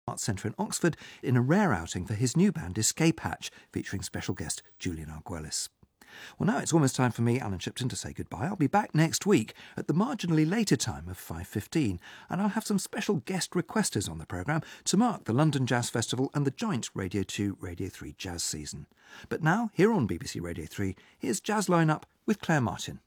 Arts Centre in Oxford in a rare outing for his new band Escape Hatch, featuring special guest Julian Arguelles. Well, now it's almost time for me, Alan Shipton, to say goodbye. I'll be back next week at the marginally later time of 5:15, and I'll have some special guest requesters on the programme to mark the London Jazz Festival and the joint Radio 2, Radio 3 jazz season. But now, here on BBC Radio 3, here's Jazz Lineup with Claire Martin.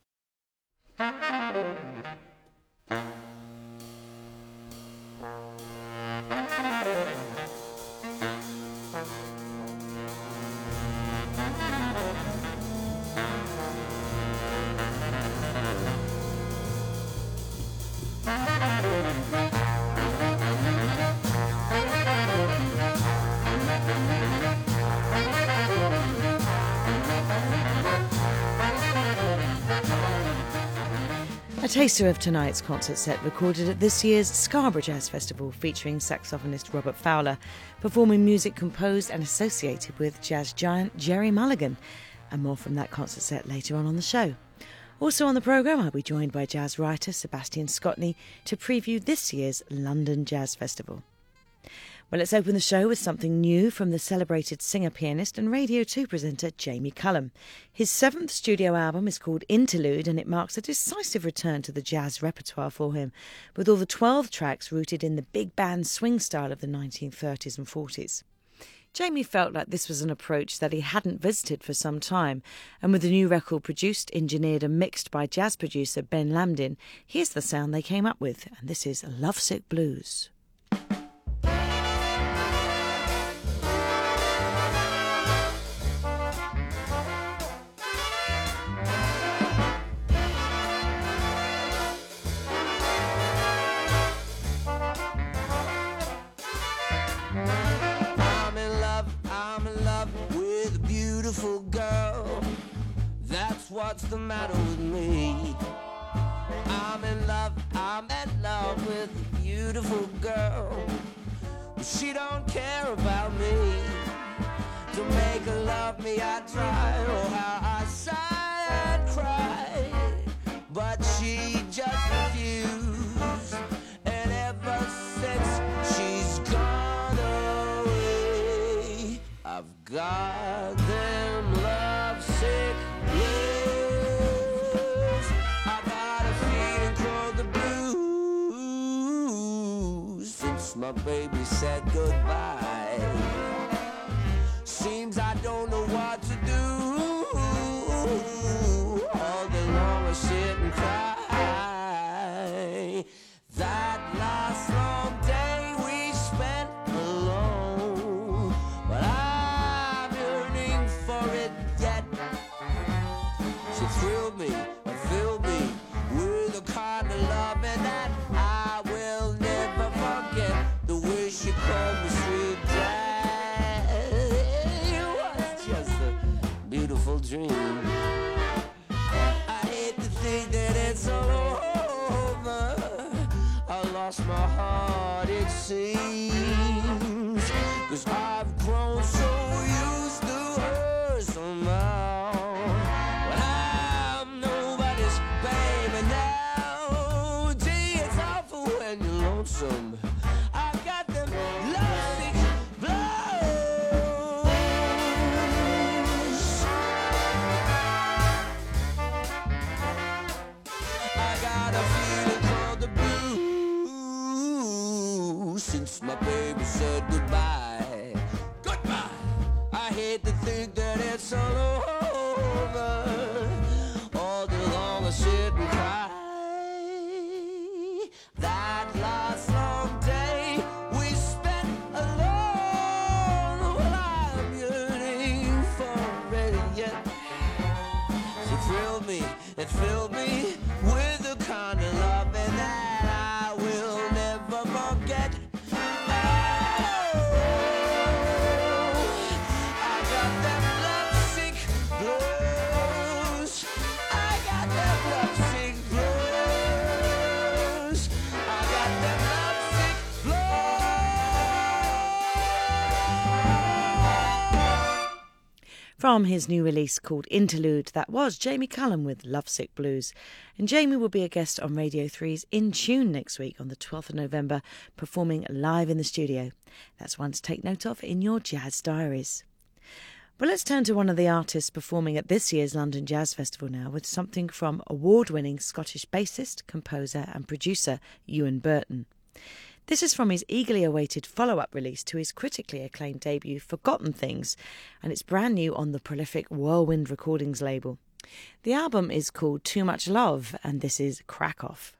A taster of tonight's concert set recorded at this year's Scarborough Jazz Festival, featuring saxophonist Robert Fowler, performing music composed and associated with jazz giant Gerry Mulligan, and more from that concert set later on the show. Also on the programme, I'll be joined by jazz writer Sebastian Scotney to preview this year's London Jazz Festival. Well, let's open the show with something new from the celebrated singer-pianist and Radio 2 presenter Jamie Cullum. His 7th studio album is called Interlude, and it marks a decisive return to the jazz repertoire for him, with all the 12 tracks rooted in the big band swing style of the 1930s and 40s. Jamie felt like this was an approach that he hadn't visited for some time, and with the new record produced, engineered and mixed by jazz producer Ben Lambdin, here's the sound they came up with, and this is Lovesick Blues. Beautiful girl, that's what's the matter with me. I'm in love with a beautiful girl, but she don't care about me. To make her love me I try, oh how I sigh and cry, but she just refused. And ever since she's gone away, I've got them lovesick blues. I got a feeling called the blues since my baby said goodbye. Seems I don't know what to do. All day long I sit and cry. That last long day we spent alone, but I'm yearning for it yet. She thrilled me and filled me with a kind of loving that I will never forget. The way she called me sweet dad, it was just a beautiful dream. I hate to think that it's all over. I lost my heart, it seems, 'cause I've grown so used to her somehow. But I'm nobody's baby now. Gee, it's awful when you're lonesome. I got them lovesick blues. I got a feeling called the blues since my baby said goodbye. Goodbye. I hate to think that it's all over. All day long I sit and cry. That last long day we spent alone. Well, I'm yearning for it yet. She thrilled me and filled me with the kind of loving that I will never forget. Oh, From his new release called Interlude, that was Jamie Cullum with Lovesick Blues. And Jamie will be a guest on Radio 3's In Tune next week on the 12th of November, performing live in the studio. That's one to take note of in your jazz diaries. Well, let's turn to one of the artists performing at this year's London Jazz Festival now with something from award-winning Scottish bassist, composer and producer Ewan Burton. This is from his eagerly awaited follow-up release to his critically acclaimed debut, Forgotten Things, and it's brand new on the prolific Whirlwind Recordings label. The album is called Too Much Love, and this is Crack Off.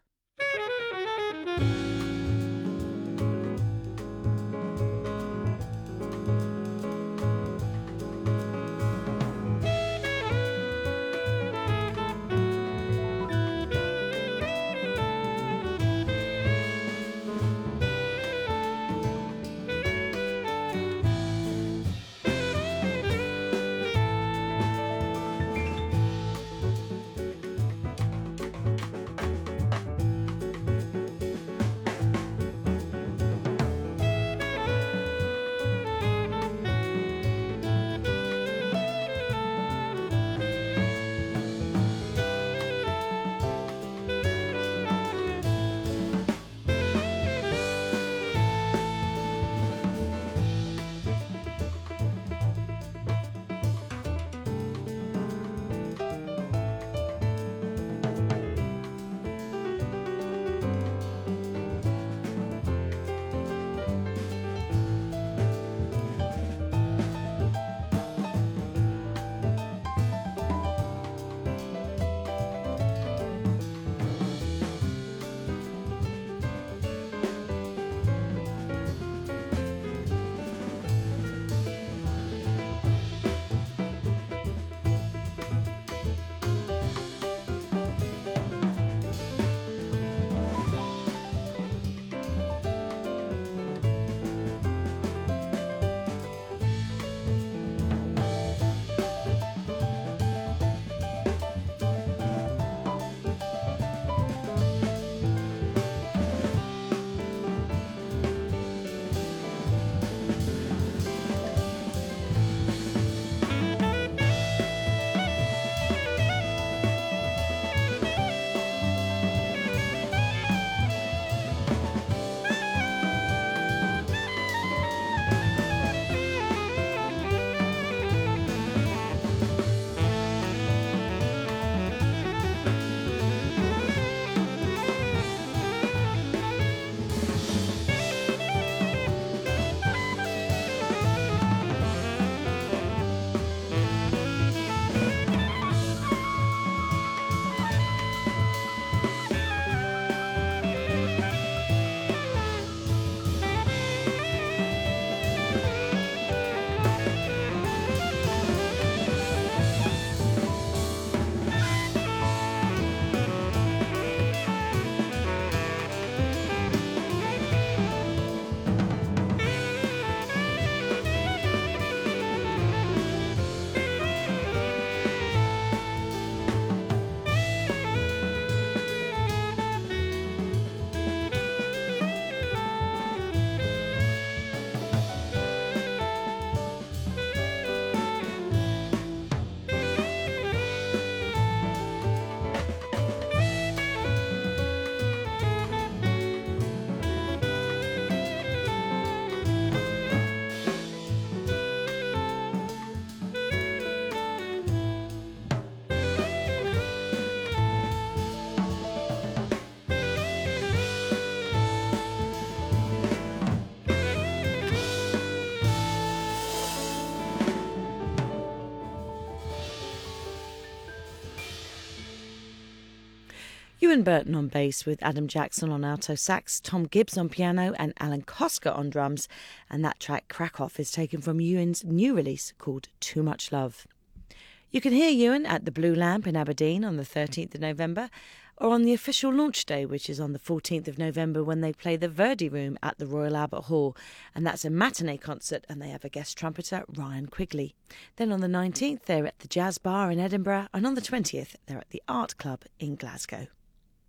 Ewan Burton on bass with Adam Jackson on alto sax, Tom Gibbs on piano and Alan Koska on drums. And that track, Crack Off, is taken from Ewan's new release called Too Much Love. You can hear Ewan at the Blue Lamp in Aberdeen on the 13th of November, or on the official launch day, which is on the 14th of November, when they play the Verdi Room at the Royal Albert Hall. And that's a matinee concert, and they have a guest trumpeter, Ryan Quigley. Then on the 19th, they're at the Jazz Bar in Edinburgh, and on the 20th, they're at the Art Club in Glasgow.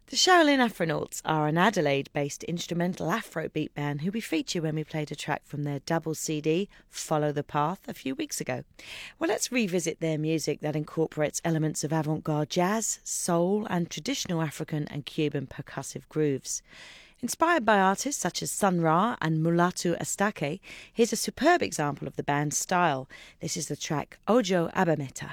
The Shaolin Afronauts are an Adelaide-based instrumental Afrobeat band who we featured when we played a track from their double CD, Follow the Path, a few weeks ago. Well, let's revisit their music that incorporates elements of avant-garde jazz, soul and traditional African and Cuban percussive grooves. Inspired by artists such as Sun Ra and Mulatu Astatke, here's a superb example of the band's style. This is the track Ojo Abameta.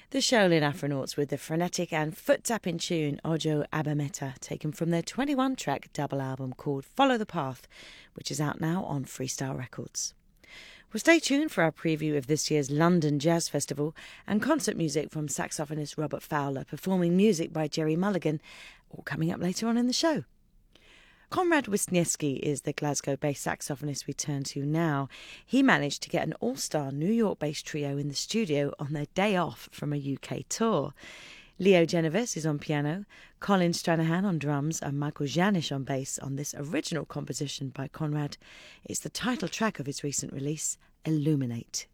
The Shaolin Afronauts with the frenetic and foot-tapping tune Ojo Abameta, taken from their 21-track double album called Follow the Path, which is out now on Freestyle Records. Well, stay tuned for our preview of this year's London Jazz Festival and concert music from saxophonist Robert Fowler, performing music by Gerry Mulligan, all coming up later on in the show. Konrad Wisniewski is the Glasgow-based saxophonist we turn to now. He managed to get an all-star New York-based trio in the studio on their day off from a UK tour. Leo Genovese is on piano, Colin Stranahan on drums and Michael Janisch on bass on this original composition by Konrad. It's the title track of his recent release, Illuminate.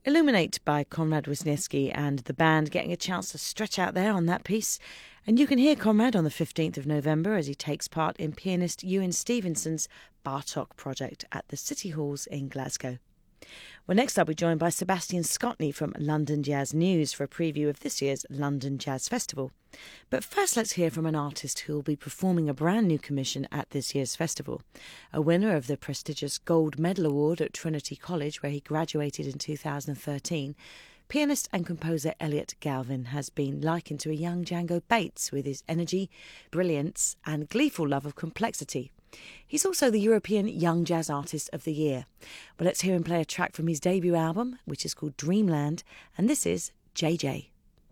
Illuminate by Konrad Wisniewski and the band getting a chance to stretch out there on that piece. And you can hear Konrad on the 15th of November as he takes part in pianist Ewan Stevenson's Bartok project at the City Halls in Glasgow. Well, next I'll be joined by Sebastian Scotney from London Jazz News for a preview of this year's London Jazz Festival. But first let's hear from an artist who will be performing a brand new commission at this year's festival. A winner of the prestigious Gold Medal Award at Trinity College, where he graduated in 2013, pianist and composer Elliot Galvin has been likened to a young Django Bates with his energy, brilliance and gleeful love of complexity. He's also the European Young Jazz Artist of the Year. Well, let's hear him play a track from his debut album, which is called Dreamland, and this is JJ.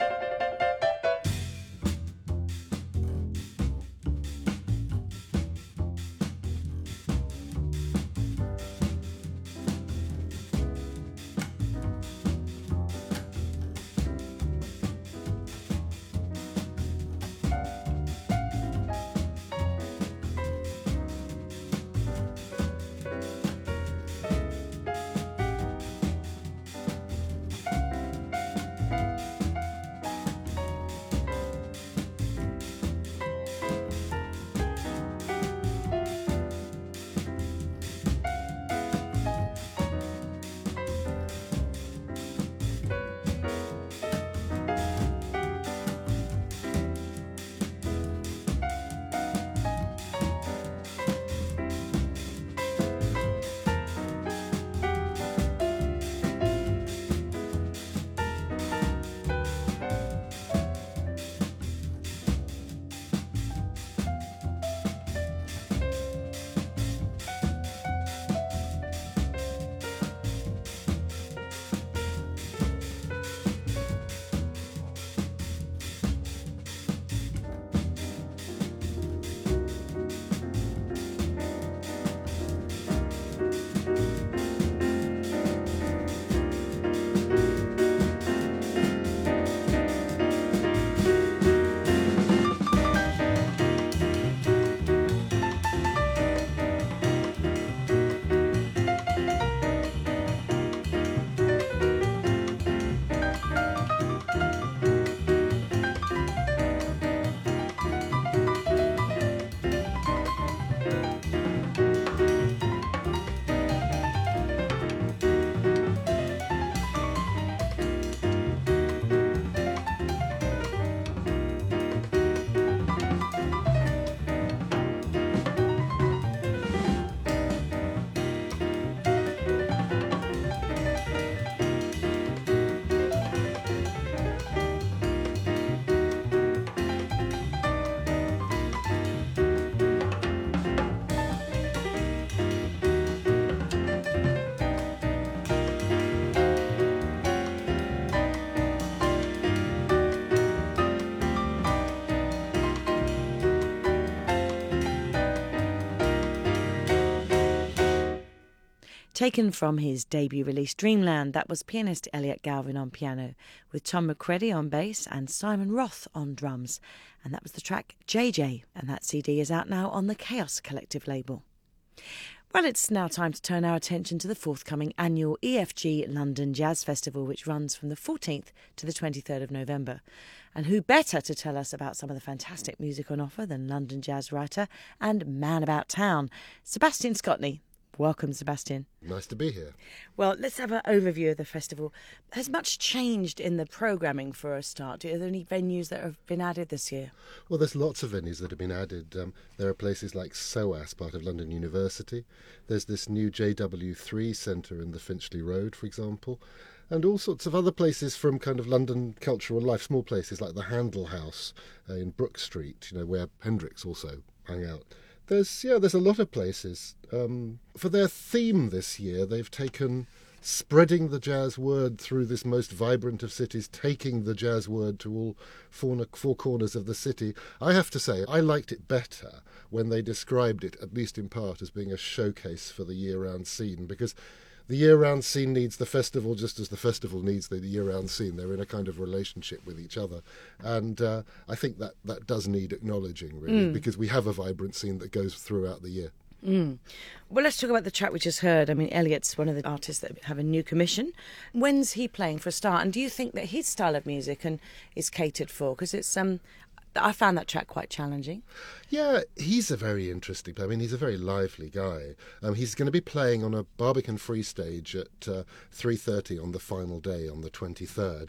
Taken from his debut release Dreamland, that was pianist Elliot Galvin on piano, with Tom McCready on bass and Simon Roth on drums. And that was the track JJ, and that CD is out now on the Chaos Collective label. Well, it's now time to turn our attention to the forthcoming annual EFG London Jazz Festival, which runs from the 14th to the 23rd of November. And who better to tell us about some of the fantastic music on offer than London jazz writer and man about town, Sebastian Scotney. Welcome, Sebastian. Nice to be here. Well, let's have an overview of the festival. Has much changed in the programming for a start? Are there any venues that have been added this year? Well, there's lots of venues that have been added. There are places like SOAS, part of London University. There's this new JW3 centre in the Finchley Road, for example. And all sorts of other places from kind of London cultural life, small places like the Handel House in Brook Street, where Hendrix also hung out. There's a lot of places. For their theme this year, they've taken spreading the jazz word through this most vibrant of cities, taking the jazz word to all four corners of the city. I have to say, I liked it better when they described it, at least in part, as being a showcase for the year-round scene, because the year-round scene needs the festival just as the festival needs the year-round scene. They're in a kind of relationship with each other. And I think that does need acknowledging, really, because we have a vibrant scene that goes throughout the year. Well, let's talk about the track we just heard. I mean, Elliot's one of the artists that have a new commission. When's he playing for a start? And do you think that his style of music is catered for? Because it's I found that track quite challenging. Yeah, he's a very interesting player. I mean, he's a very lively guy. He's going to be playing on a Barbican Free stage at 3:30 on the final day, on the 23rd.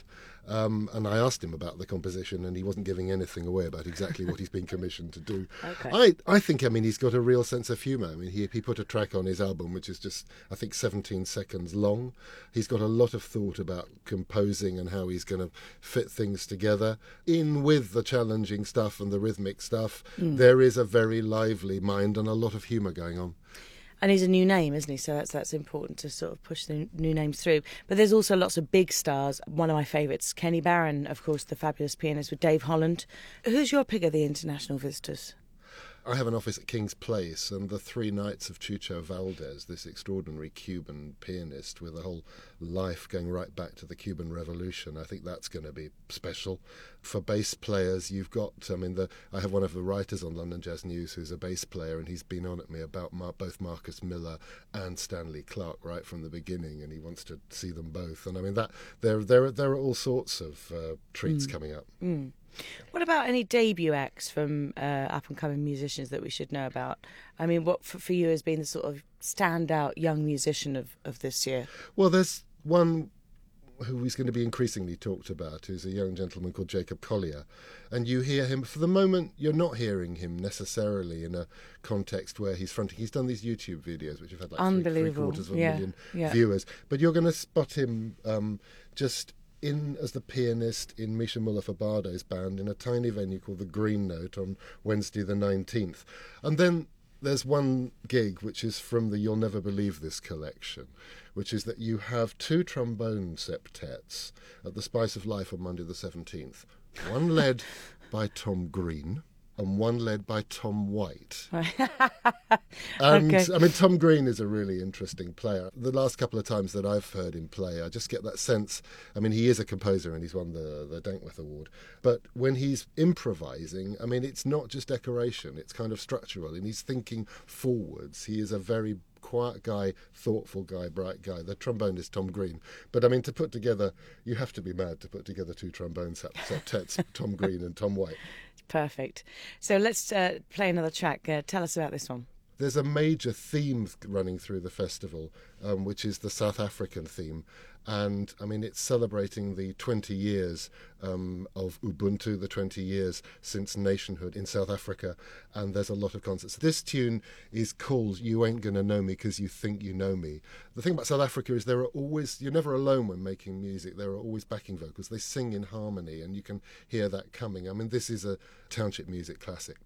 And I asked him about the composition, and he wasn't giving anything away about exactly what he's been commissioned to do. Okay. I think, he's got a real sense of humour. I mean, he put a track on his album which is just, I think, 17 seconds long. He's got a lot of thought about composing and how he's going to fit things together. In with the challenging stuff and the rhythmic stuff, there is a very lively mind and a lot of humour going on. And he's a new name, isn't he? So that's important to sort of push the new names through. But there's also lots of big stars. One of my favourites, Kenny Barron, of course, the fabulous pianist with Dave Holland. Who's your pick of the international visitors? I have an office at King's Place, and the 3 nights of Chucho Valdés, this extraordinary Cuban pianist with a whole life going right back to the Cuban Revolution. I think that's going to be special. For bass players, you've got, I have one of the writers on London Jazz News who's a bass player, and he's been on at me about both Marcus Miller and Stanley Clarke right from the beginning, and he wants to see them both. And that there are all sorts of treats coming up. What about any debut acts from up-and-coming musicians that we should know about? I mean, what for you has been the sort of standout young musician of this year? Well, there's one who is going to be increasingly talked about, who's a young gentleman called Jacob Collier. And you hear him, for the moment, you're not hearing him necessarily in a context where he's fronting. He's done these YouTube videos, which have had like three-quarters of a million viewers. But you're going to spot him just in as the pianist in Misha Muller-Fabardo's band in a tiny venue called the Green Note on Wednesday the 19th. And then there's one gig which is from the You'll Never Believe This collection, which is that you have 2 trombone septets at the Spice of Life on Monday the 17th. One led by Tom Green and one led by Tom White. And Okay. Tom Green is a really interesting player. The last couple of times that I've heard him play, I just get that sense. He is a composer and he's won the Dankworth Award. But when he's improvising, it's not just decoration, it's kind of structural, and he's thinking forwards. He is a very quiet guy, thoughtful guy, bright guy. The trombone is Tom Green. But to put together, you have to be mad to put together 2 trombone septets, Tom Green and Tom White. Perfect. So let's play another track. Tell us about this one. There's a major theme running through the festival, which is the South African theme. And, it's celebrating the 20 years of Ubuntu, the 20 years since nationhood in South Africa. And there's a lot of concerts. This tune is called You Ain't Gonna Know Me 'Cause You Think You Know Me. The thing about South Africa is you're never alone when making music. There are always backing vocals. They sing in harmony, and you can hear that coming. This is a township music classic.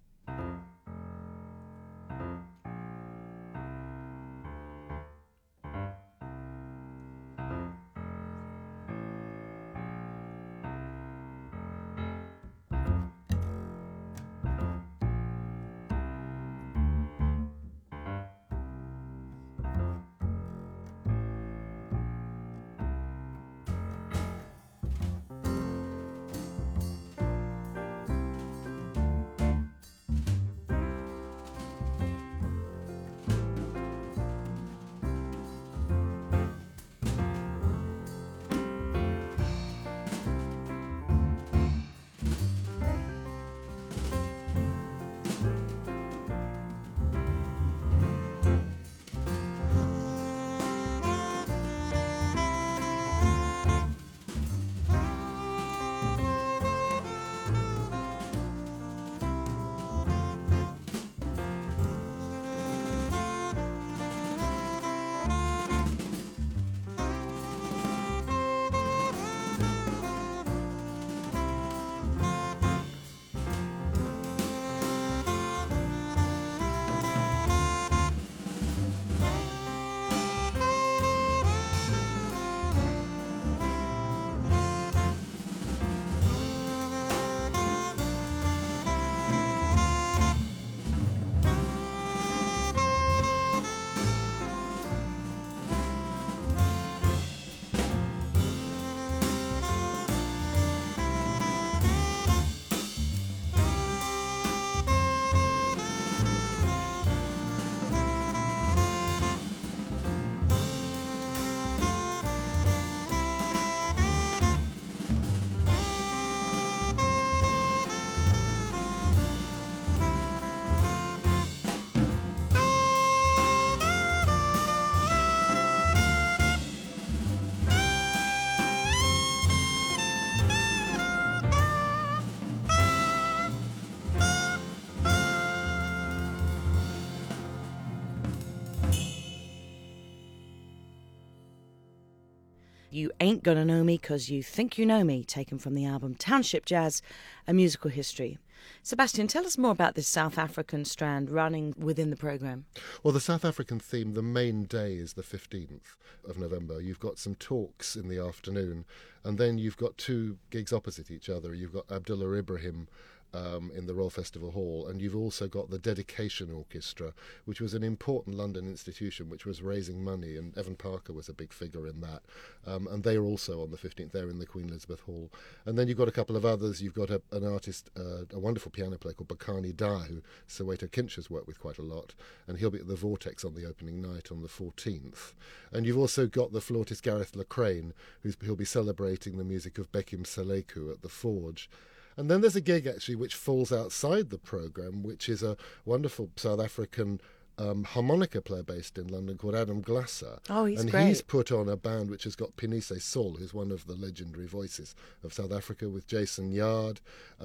You Ain't Gonna Know Me 'Cause You Think You Know Me, taken from the album Township Jazz, A Musical History. Sebastian, tell us more about this South African strand running within the programme. Well, the South African theme, the main day is the 15th of November. You've got some talks in the afternoon, and then you've got two gigs opposite each other. You've got Abdullah Ibrahim in the Royal Festival Hall, and you've also got the Dedication Orchestra, which was an important London institution which was raising money, and Evan Parker was a big figure in that, and they are also on the 15th. They're in the Queen Elizabeth Hall. And then you've got a couple of others. You've got an artist, a wonderful piano player called Bakani Da, who Soweto Kinch has worked with quite a lot, and he'll be at the Vortex on the opening night on the 14th. And you've also got the flautist Gareth Lacrane, who'll be celebrating the music of Bekim Seleku at the Forge. And then there's a gig, actually, which falls outside the programme, which is a wonderful South African harmonica player based in London called Adam Glasser. Oh, he's and great. He's put on a band which has got Pinise Sol, who's one of the legendary voices of South Africa, with Jason Yard,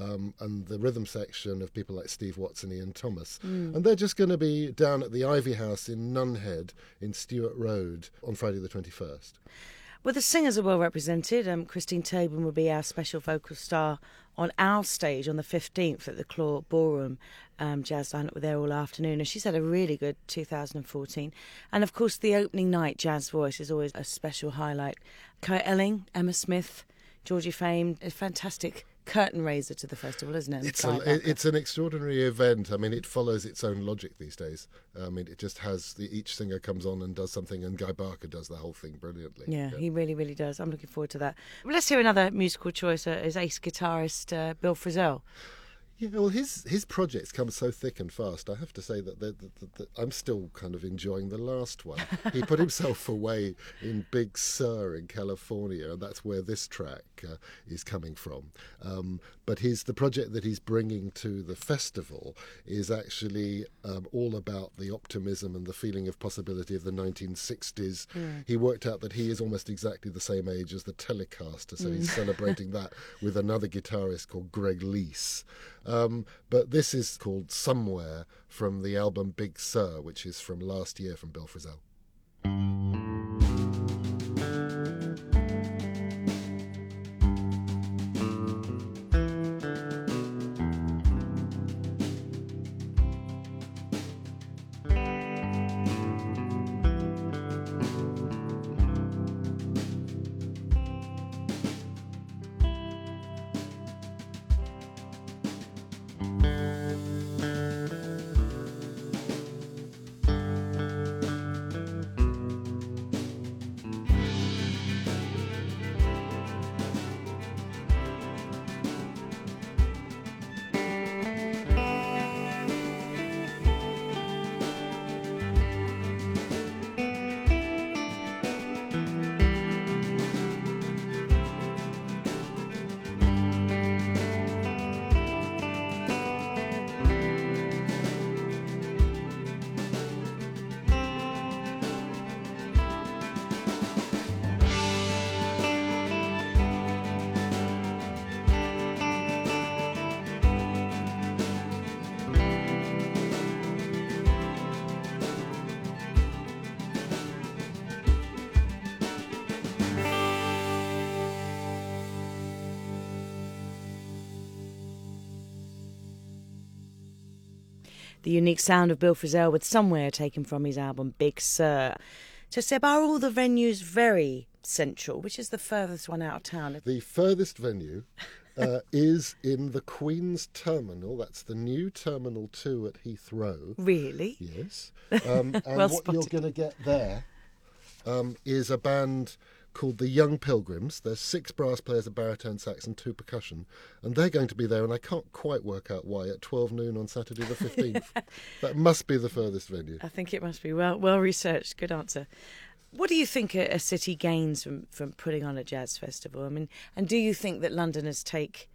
and the rhythm section of people like Steve Watson, Ian Thomas. And they're just going to be down at the Ivy House in Nunhead in Stewart Road on Friday the 21st. Well, the singers are well represented. Christine Tobin will be our special vocal star on our stage on the 15th at the Claw Ballroom Jazz lineup. We're there all afternoon, and she's had a really good 2014. And of course, the opening night Jazz Voice is always a special highlight. Kai Elling, Emma Smith, Georgie Fame, a fantastic curtain raiser to the festival, isn't it? It's an extraordinary event. I mean, it follows its own logic these days. I mean, it just has each singer comes on and does something, and Guy Barker does the whole thing brilliantly. Yeah, he really, really does. I'm looking forward to that. Well, let's hear another musical choice, is ace guitarist Bill Frisell. Yeah, well, his projects come so thick and fast. I have to say that I'm still kind of enjoying the last one. He put himself away in Big Sur in California, and that's where this track is coming from. But the project that he's bringing to the festival is actually all about the optimism and the feeling of possibility of the 1960s. He worked out that he is almost exactly the same age as the Telecaster, so he's celebrating that with another guitarist called Greg Lease. But this is called Somewhere from the album Big Sur, which is from last year from Bill Frisell. The unique sound of Bill Frisell with Somewhere, taken from his album Big Sur. So, Seb, are all the venues very central? Which is the furthest one out of town? The furthest venue is in the Queen's Terminal. That's the new Terminal 2 at Heathrow. Really? Yes. And Well what spotted. you're going to get there is a band called the Young Pilgrims. There's 6 brass players, a baritone sax and 2 percussion, and they're going to be there, and I can't quite work out why, at 12 noon on Saturday the 15th. That must be the furthest venue. I think it must be well researched. Good answer. What do you think a city gains from putting on a jazz festival? I mean, and do you think that Londoners take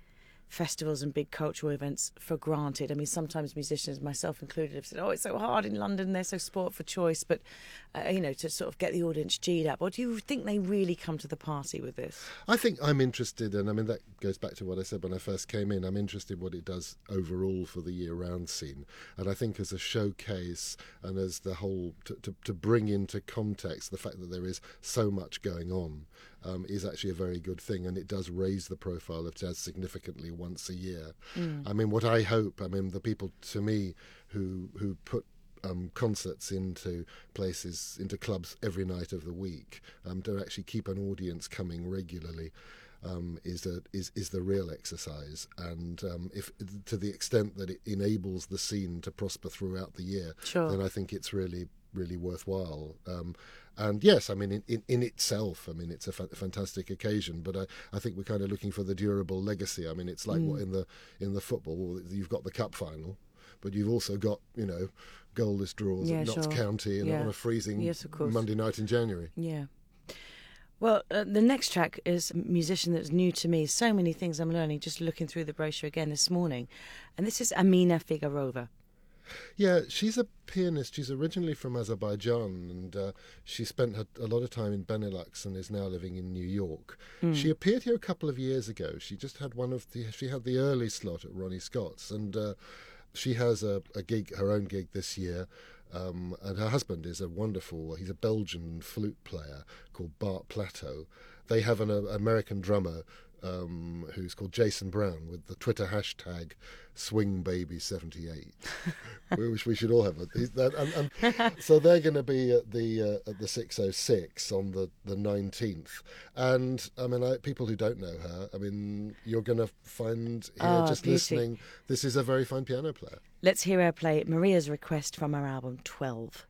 festivals and big cultural events for granted. I mean, sometimes musicians, myself included, have said, "Oh, it's so hard in London. They're so sport for choice." But to sort of get the audience G'd up. Or do you think they really come to the party with this? I think I'm interested, and I mean that goes back to what I said when I first came in. I'm interested what it does overall for the year-round scene, and I think as a showcase and as the whole to bring into context the fact that there is so much going on is actually a very good thing, and it does raise the profile of jazz significantly once a year. I mean, what I hope, I mean, the people to me who put concerts into places, into clubs every night of the week, to actually keep an audience coming regularly, is the real exercise. And if to the extent that it enables the scene to prosper throughout the year, Sure. then I think it's really worthwhile. And yes, I mean, in itself, I mean, it's a fantastic occasion. But I think we're kind of looking for the durable legacy. I mean, it's like what in the football, you've got the cup final, but you've also got, goalless draws at Notts sure. County on a freezing Yes, of course. Monday night in January. Yeah. Well, the next track is a musician that's new to me. So many things I'm learning just looking through the brochure again this morning. And this is Amina Figarova. Yeah, she's a pianist. She's originally from Azerbaijan, and she spent a lot of time in Benelux and is now living in New York. She appeared here a couple of years ago. She just had she had the early slot at Ronnie Scott's, and she has a gig, her own gig this year. And her husband is he's a Belgian flute player called Bart Plateau. They have an American drummer who's called Jason Brown with the Twitter hashtag SwingBaby78, which we should all have. So they're going to be at the 606 on the 19th. And I mean, people who don't know her, I mean, you're going to find here just beauty. listening. This is a very fine piano player. Let's hear her play Maria's Request from her album 12.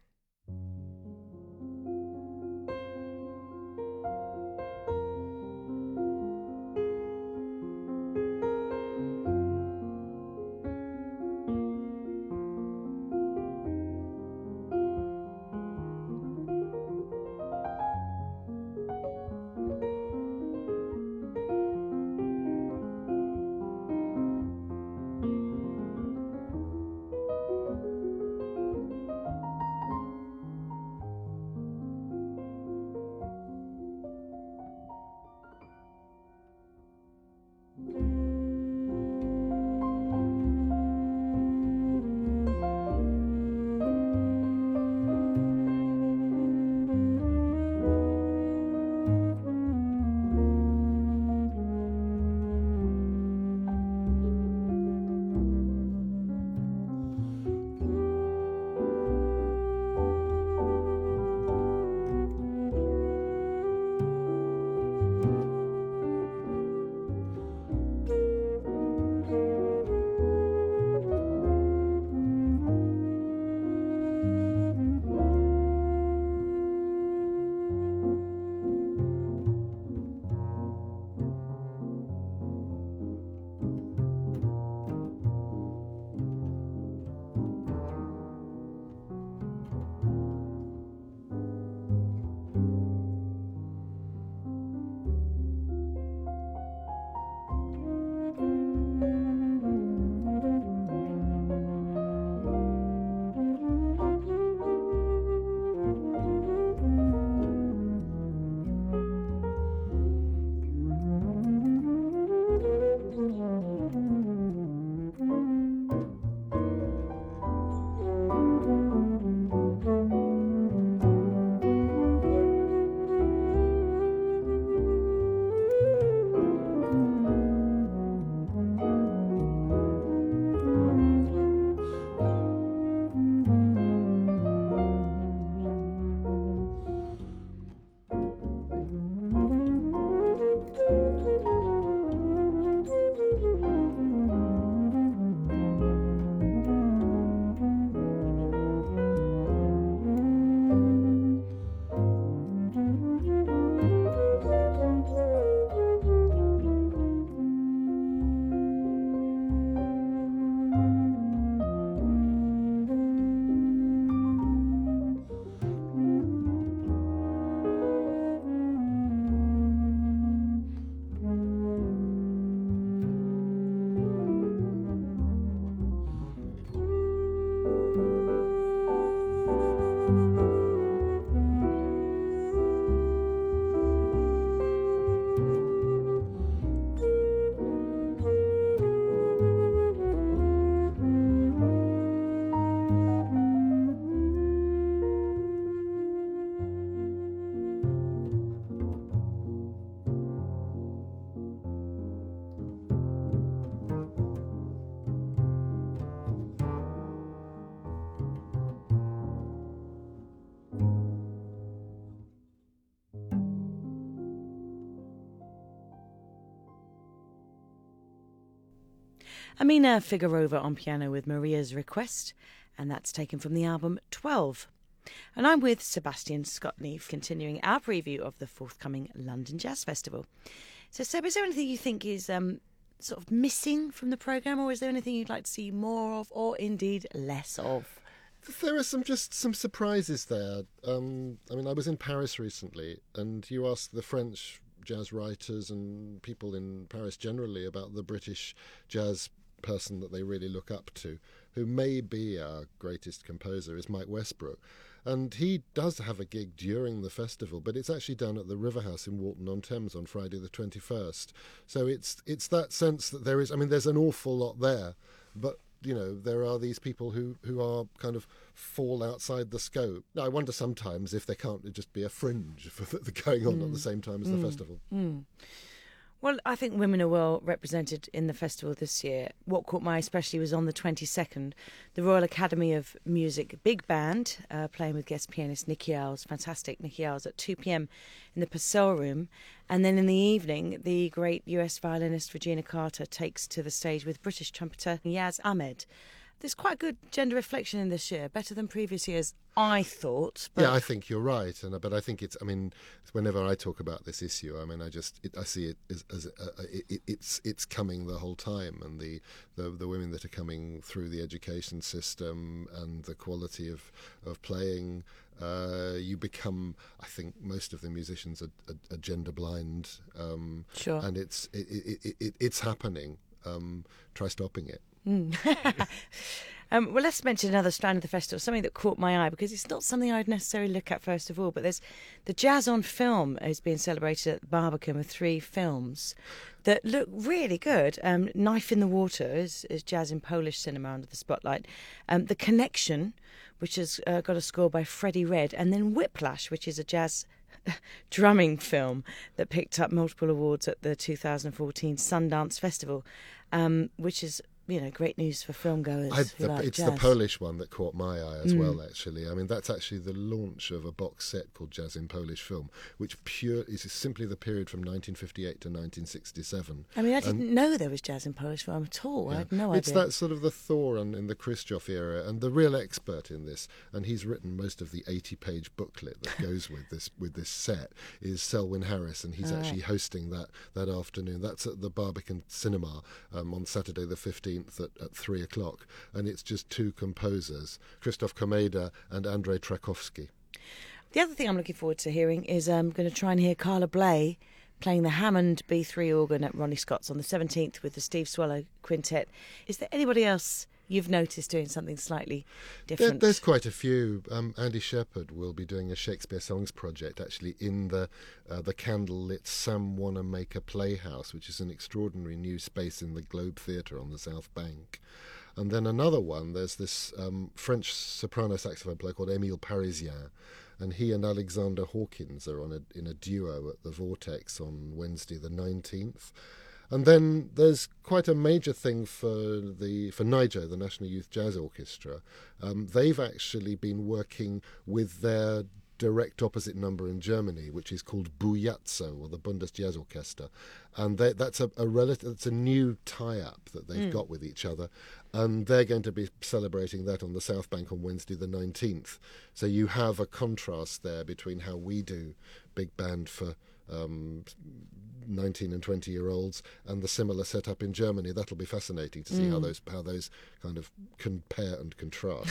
Amina Figueroa on piano with Maria's Request, and that's taken from the album 12. And I'm with Sebastian Scotney, continuing our preview of the forthcoming London Jazz Festival. So, Seb, is there anything you think is sort of missing from the programme, or is there anything you'd like to see more of, or indeed less of? There are some surprises there. I mean, I was in Paris recently, and you ask the French jazz writers and people in Paris generally about the British jazz person that they really look up to, who may be our greatest composer, is Mike Westbrook. And he does have a gig during the festival, but it's actually down at the River House in Walton-on-Thames on Friday the 21st. So it's that sense that there is, I mean, there's an awful lot there, but you know, there are these people who are kind of fall outside the scope. Now, I wonder sometimes if there can't just be a fringe going on at the same time as the festival. Well, I think women are well represented in the festival this year. What caught my eye especially was on the 22nd, the Royal Academy of Music Big Band, playing with guest pianist Nicky Owls, fantastic Nicky Owls, at 2 p.m. in the Purcell Room. And then in the evening, the great US violinist Regina Carter takes to the stage with British trumpeter Yaz Ahmed. There's quite good gender reflection in this year, better than previous years, I thought. But... Yeah, I think you're right, but I think whenever I talk about this issue, I mean, I see it as it's coming the whole time, and the women that are coming through the education system and the quality of playing. You become, I think, most of the musicians are gender blind, sure, and it's happening. Try stopping it. Well, let's mention another strand of the festival, something that caught my eye, because it's not something I'd necessarily look at first of all, but there's the Jazz on Film is being celebrated at Barbican with 3 films that look really good. Knife in the Water is jazz in Polish cinema under the spotlight. The Connection, which has got a score by Freddie Redd, and then Whiplash, which is a jazz drumming film that picked up multiple awards at the 2014 Sundance Festival, which is, you know, great news for film goers. It's jazz. The Polish one that caught my eye as well, actually. I mean, that's actually the launch of a box set called Jazz in Polish Film, which is simply the period from 1958 to 1967. I mean, I didn't know there was jazz in Polish film at all. Yeah. I had no idea. It's that sort of the Thor in the Khrushchev era, and the real expert in this, and he's written most of the 80-page booklet that goes with this set, is Selwyn Harris, and he's actually hosting that afternoon. That's at the Barbican Cinema on Saturday the 15th. At 3 o'clock, and it's just 2 composers, Krzysztof Komeda and Andrzej Trakowski. The other thing I'm looking forward to hearing is I'm going to try and hear Carla Bley playing the Hammond B3 organ at Ronnie Scott's on the 17th with the Steve Swallow Quintet. Is there anybody else you've noticed doing something slightly different? There's quite a few. Andy Shepherd will be doing a Shakespeare Songs project actually in the candlelit Sam Wanamaker Playhouse, which is an extraordinary new space in the Globe Theatre on the South Bank. And then another one, there's this French soprano saxophone player called Émile Parisien, and he and Alexander Hawkins are in a duo at the Vortex on Wednesday the 19th. And then there's quite a major thing for NYJO, the National Youth Jazz Orchestra. They've actually been working with their direct opposite number in Germany, which is called Bujazzo, or the Bundesjazzorchester, and that's a new tie-up that they've got with each other, and they're going to be celebrating that on the South Bank on Wednesday the 19th. So you have a contrast there between how we do big band for 19 and 20-year-olds and the similar setup in Germany. That'll be fascinating to see how those kind of compare and contrast.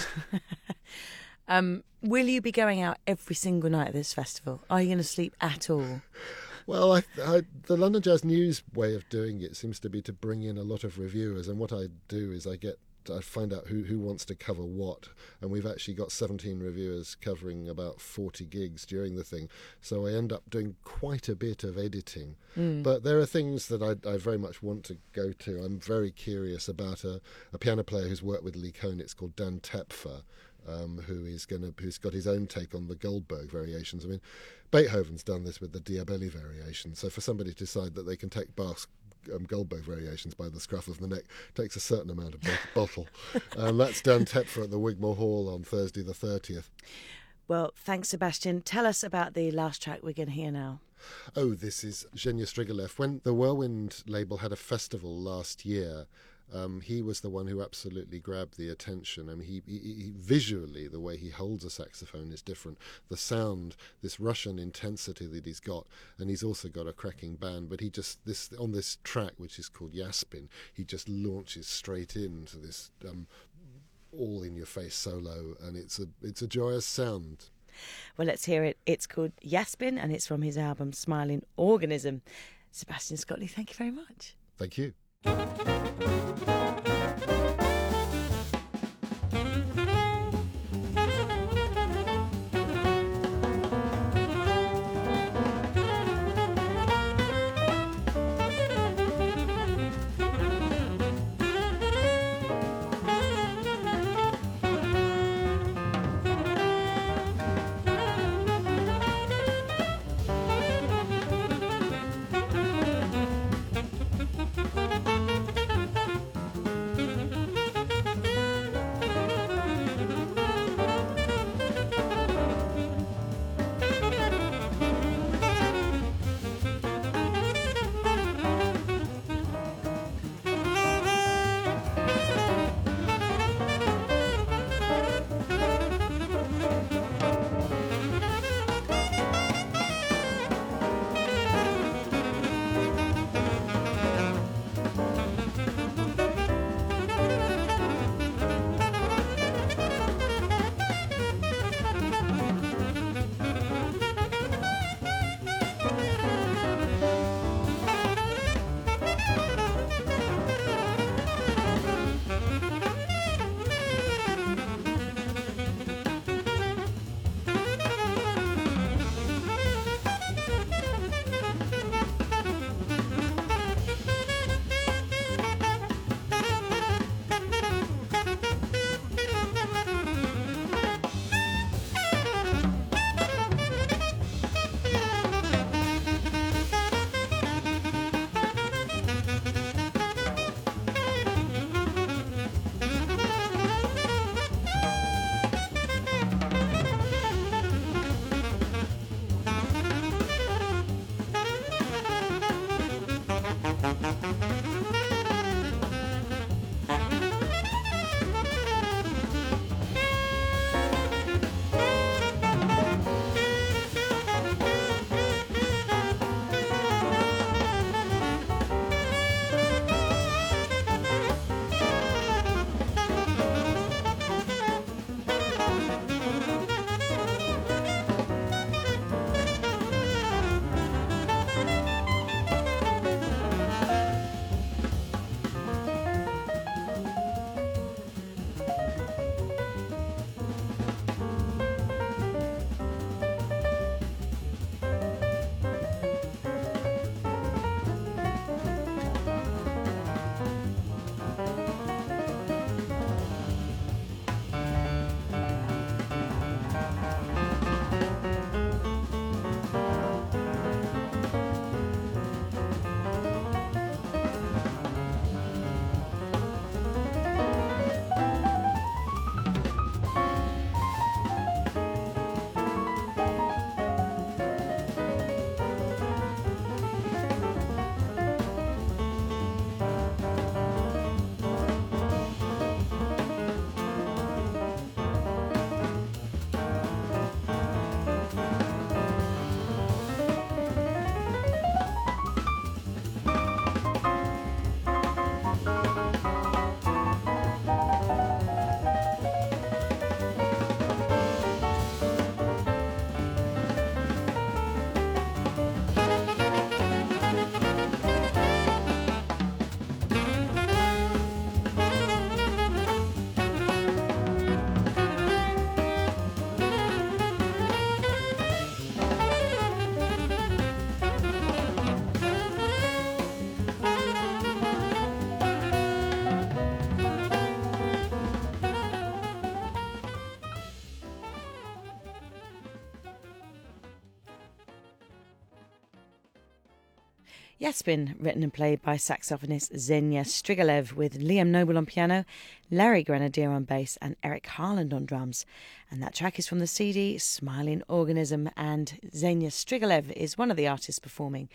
Will you be going out every single night at this festival? Are you going to sleep at all? Well, the London Jazz News way of doing it seems to be to bring in a lot of reviewers, and what I do is I find out who wants to cover what, and we've actually got 17 reviewers covering about 40 gigs during the thing, so I end up doing quite a bit of editing. But there are things that I very much want to go to. I'm very curious about a piano player who's worked with Lee Konitz called Dan Tepfer, who's got his own take on the Goldberg variations. I mean, Beethoven's done this with the Diabelli variation, so for somebody to decide that they can take Bach's Goldberg variations by the scruff of the neck takes a certain amount of bottle. That's Dan Tepfer at the Wigmore Hall on Thursday the 30th. Well, thanks, Sebastian. Tell us about the last track we're going to hear now. Oh, this is Zhenya Strigolev. When the Whirlwind label had a festival last year, He was the one who absolutely grabbed the attention. I mean, he visually, the way he holds a saxophone is different. The sound, this Russian intensity that he's got, and he's also got a cracking band. But he just on this track, which is called Yaspin, he just launches straight into this all-in-your-face solo, and it's a joyous sound. Well, let's hear it. It's called Yaspin, and it's from his album Smiling Organism. Sebastian Scottley, thank you very much. Thank you. Yaspin, written and played by saxophonist Xenia Strigolev, with Liam Noble on piano, Larry Grenadier on bass and Eric Harland on drums. And that track is from the CD Smiling Organism, and Xenia Strigolev is one of the artists performing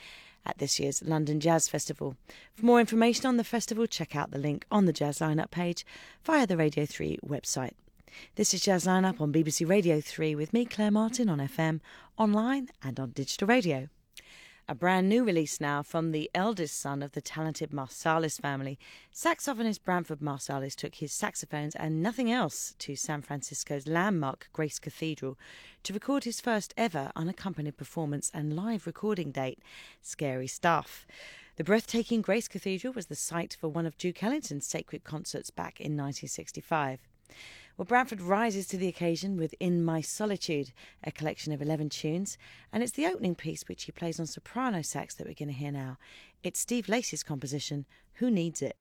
at this year's London Jazz Festival. For more information on the festival, check out the link on the Jazz Lineup page via the Radio 3 website. This is Jazz Lineup on BBC Radio 3 with me, Claire Martin, on FM, online and on digital radio. A brand new release now from the eldest son of the talented Marsalis family. Saxophonist Branford Marsalis took his saxophones and nothing else to San Francisco's landmark Grace Cathedral to record his first ever unaccompanied performance and live recording date. Scary stuff. The breathtaking Grace Cathedral was the site for one of Duke Ellington's sacred concerts back in 1965. Well, Branford rises to the occasion with In My Solitude, a collection of 11 tunes, and it's the opening piece which he plays on soprano sax that we're going to hear now. It's Steve Lacy's composition, Who Needs It?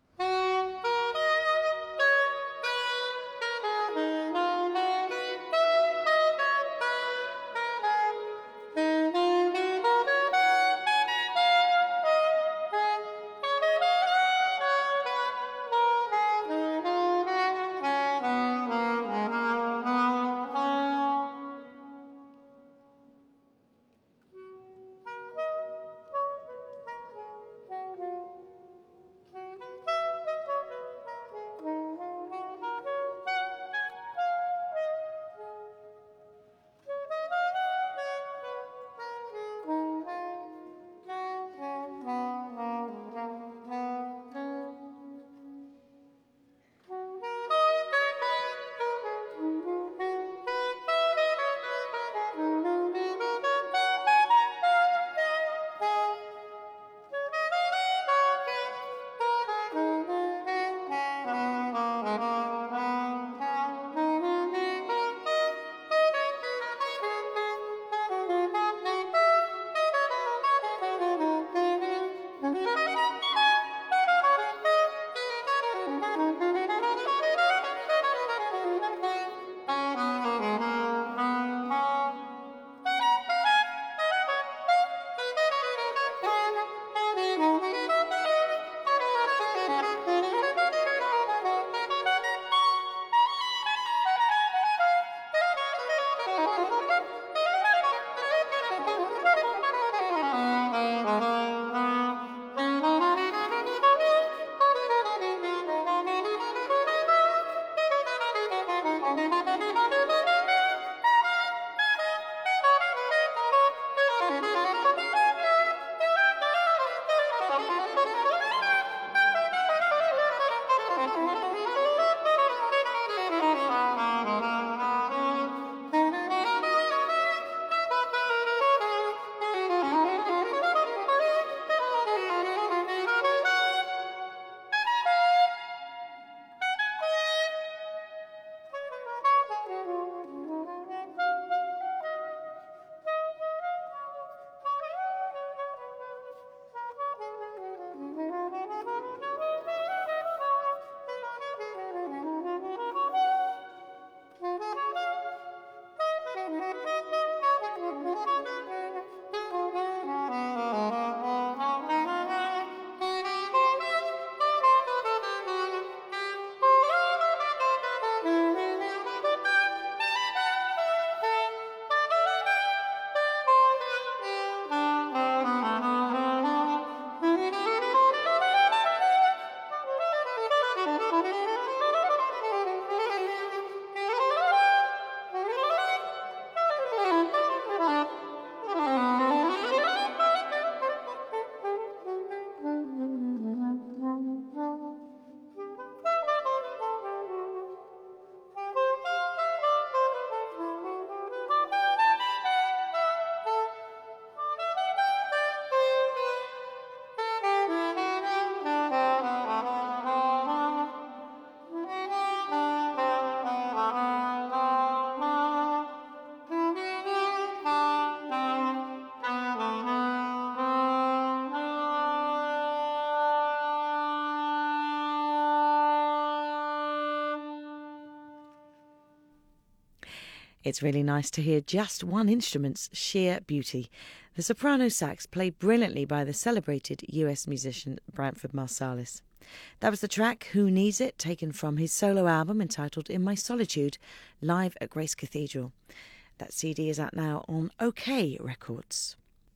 It's really nice to hear just one instrument's sheer beauty. The soprano sax played brilliantly by the celebrated US musician Branford Marsalis. That was the track Who Needs It, taken from his solo album entitled In My Solitude, live at Grace Cathedral. That CD is out now on OK Records.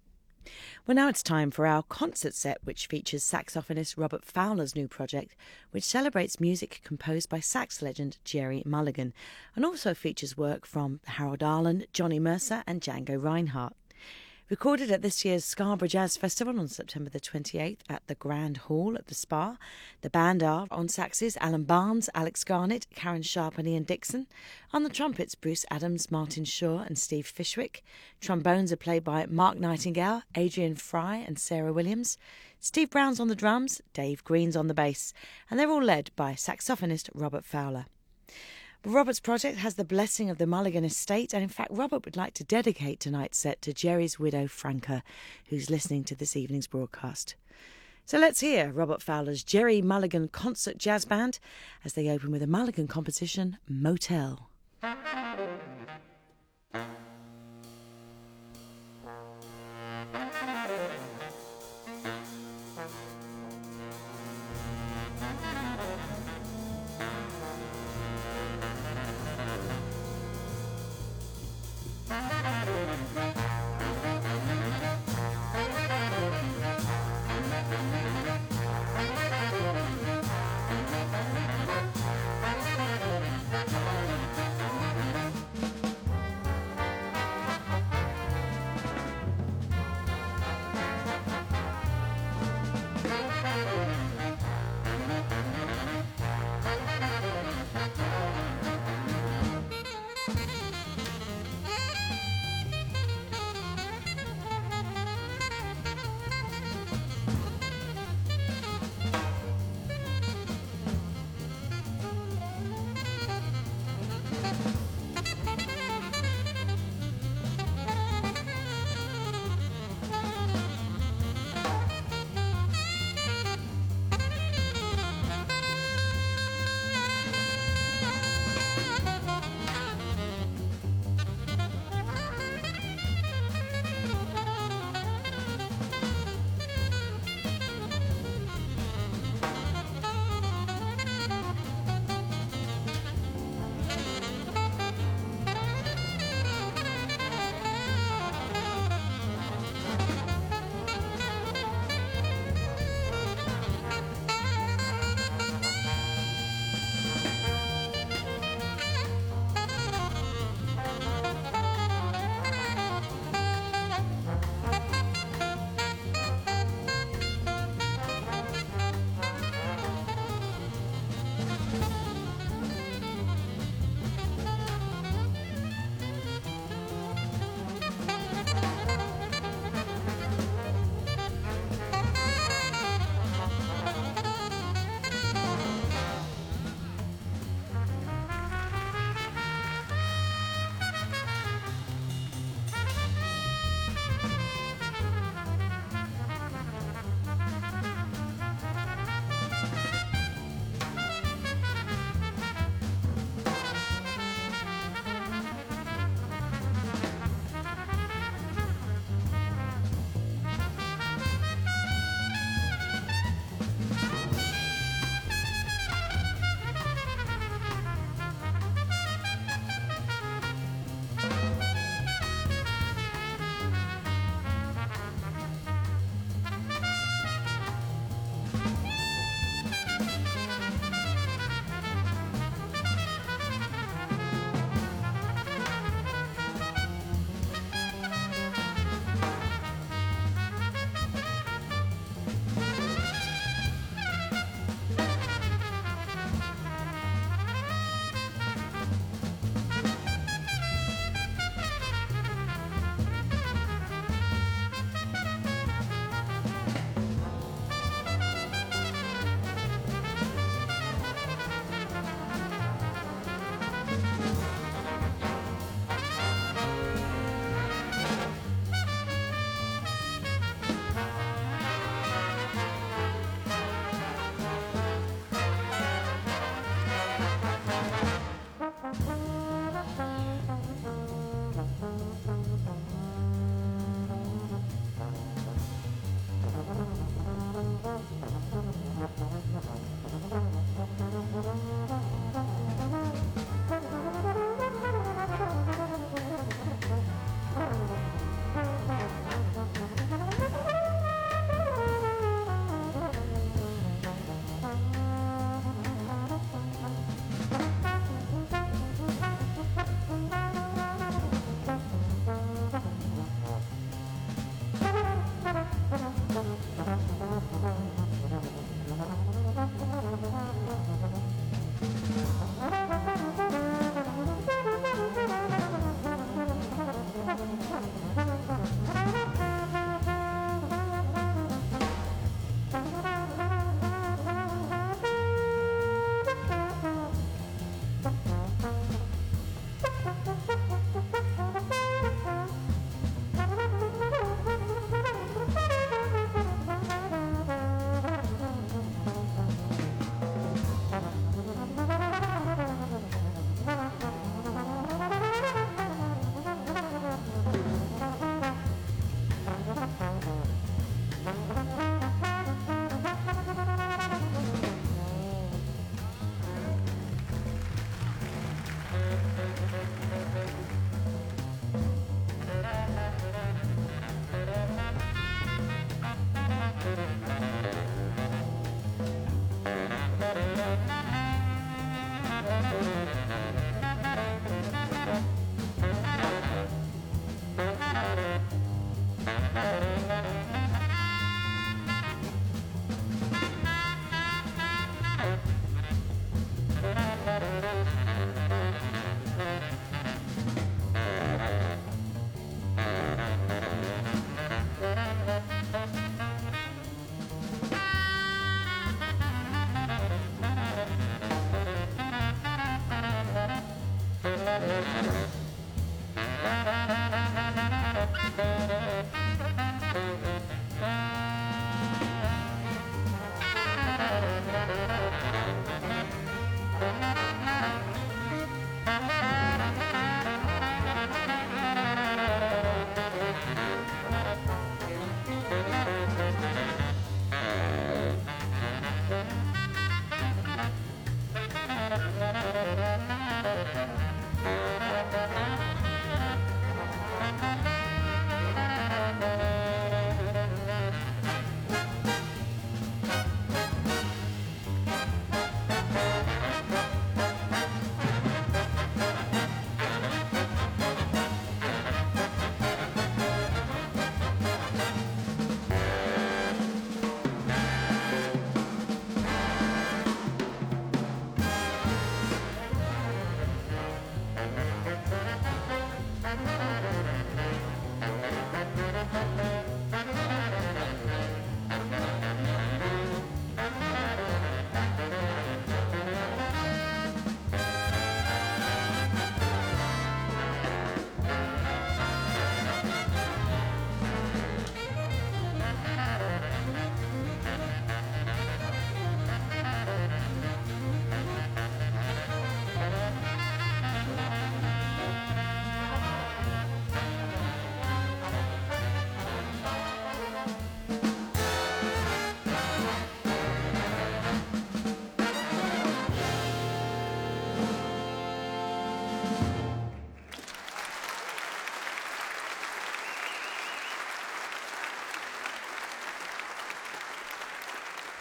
Well, now it's time for our concert set, which features saxophonist Robert Fowler's new project, which celebrates music composed by sax legend Gerry Mulligan, and also features work from Harold Arlen, Johnny Mercer and Django Reinhardt. Recorded at this year's Scarborough Jazz Festival on September the 28th at the Grand Hall at the Spa, the band are on saxes Alan Barnes, Alex Garnett, Karen Sharp and Ian Dixon. On the trumpets, Bruce Adams, Martin Shaw and Steve Fishwick. Trombones are played by Mark Nightingale, Adrian Fry and Sarah Williams. Steve Brown's on the drums, Dave Green's on the bass, and they're all led by saxophonist Robert Fowler. Robert's project has the blessing of the Mulligan estate, and in fact Robert would like to dedicate tonight's set to Gerry's widow Franca, who's listening to this evening's broadcast. So let's hear Robert Fowler's Gerry Mulligan Concert Jazz Band as they open with a Mulligan composition, Motel.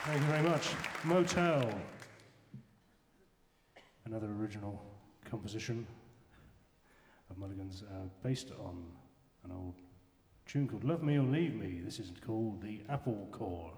Thank you very much. Motel. Another original composition of Mulligan's, based on an old tune called Love Me or Leave Me. This is called the Apple Core.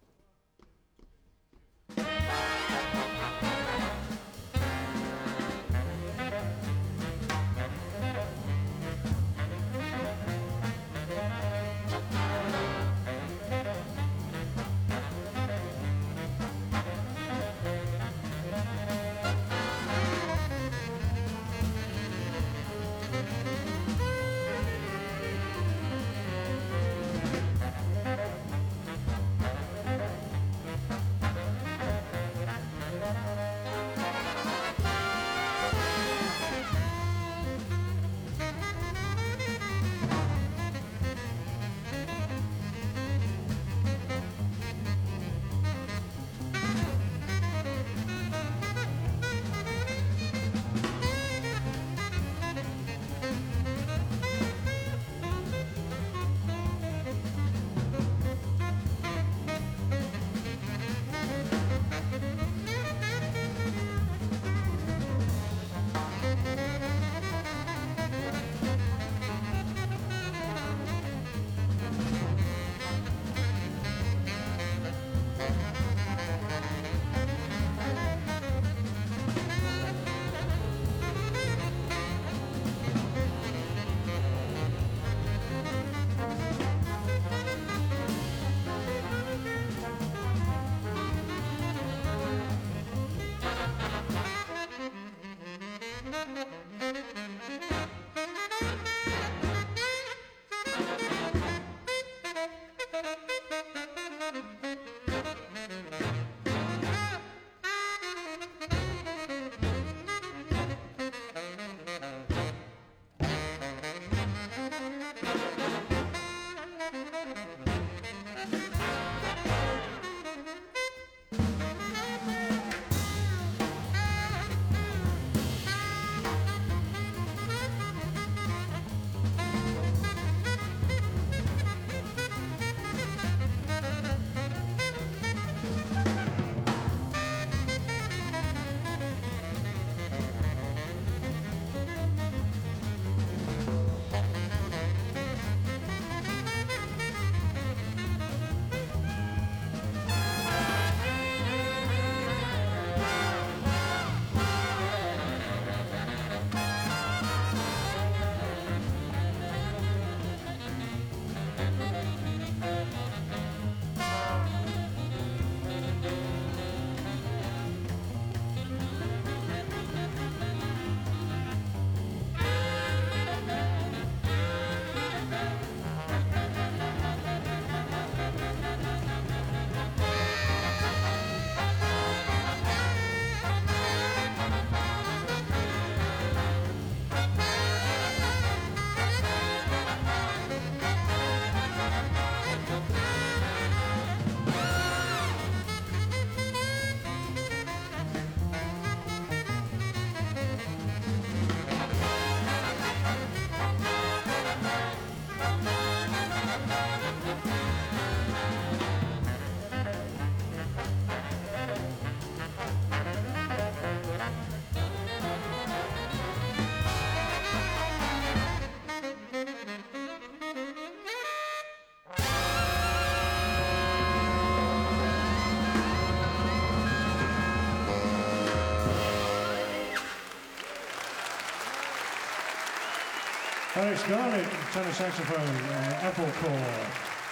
Alex Garnett, tenor saxophone, Apple Core.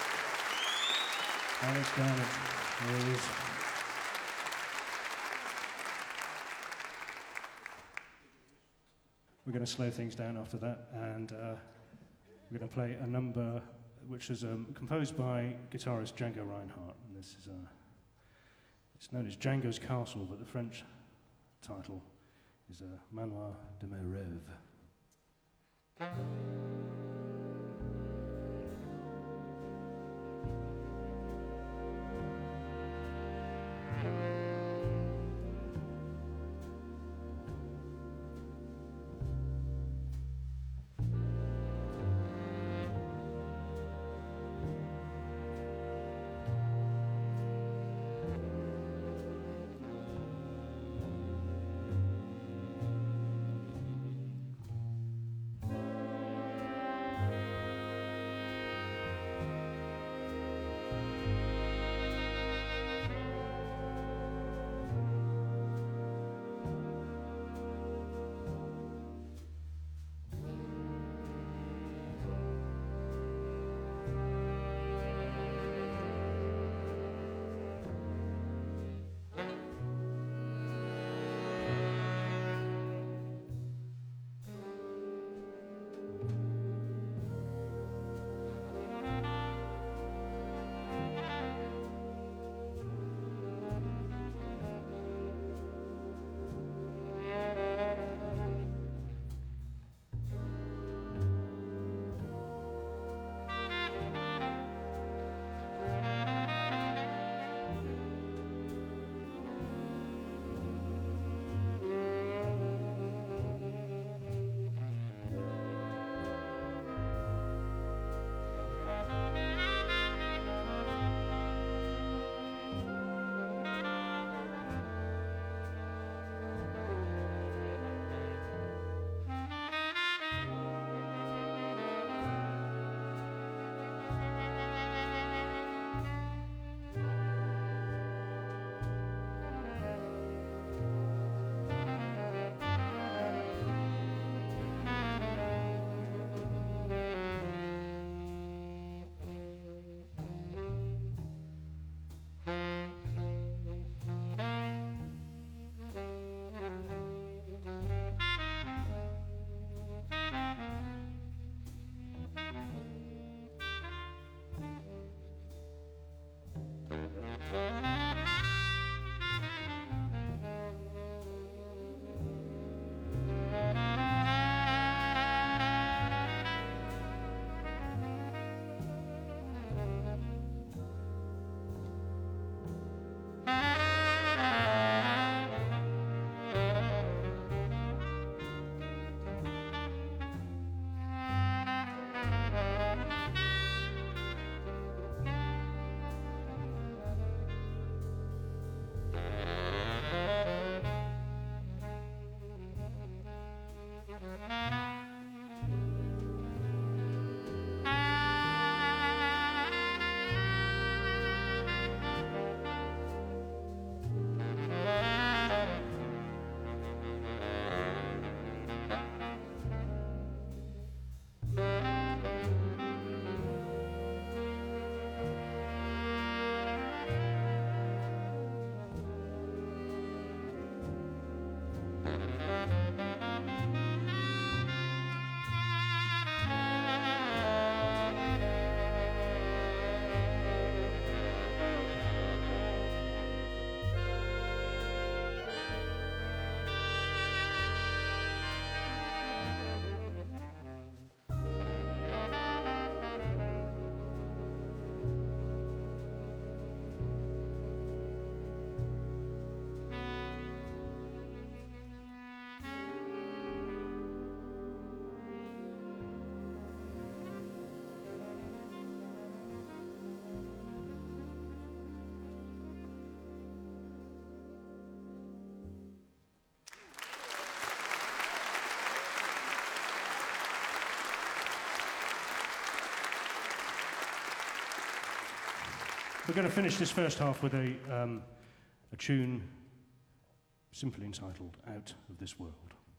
Alex Garnett, there he is. We're going to slow things down after that, and we're going to play a number which was composed by guitarist Django Reinhardt, and this is it's known as Django's Castle, but the French title is Manoir de mes rêves. We're going to finish this first half with a tune simply entitled Out of This World.